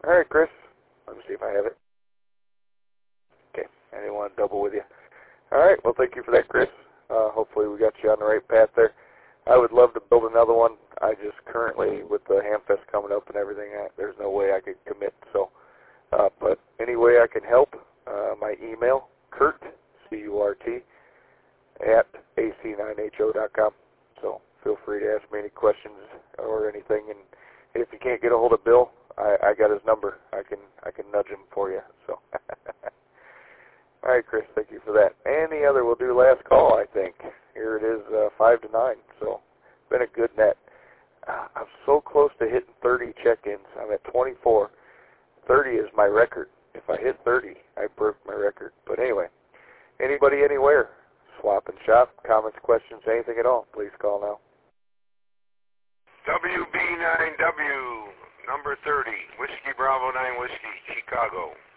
All right, Chris. Let me see if I have it. Okay, I didn't want to double with you. All right, well, thank you for that, Chris. Hopefully we got you on the right path there. I would love to build another one. I just currently, with the Hamfest coming up and everything, there's no way I could commit. So, but any way I can help, my email, Kurt, C-U-R-T, at ac9ho.com. So feel free to ask me any questions or anything. And if you can't get a hold of Bill, I got his number. I can nudge him for you. So, all right, Chris, thank you for that. And the other, we'll do last call, I think. Here it is, 5 to 9. So, been a good net. I'm so close to hitting 30 check-ins. I'm at 24. 30 is my record. If I hit 30, I broke my record. But anyway, anybody, anywhere, swap and shop, comments, questions, anything at all, please call now. WB9W, number 30, Whiskey Bravo 9 Whiskey, Chicago.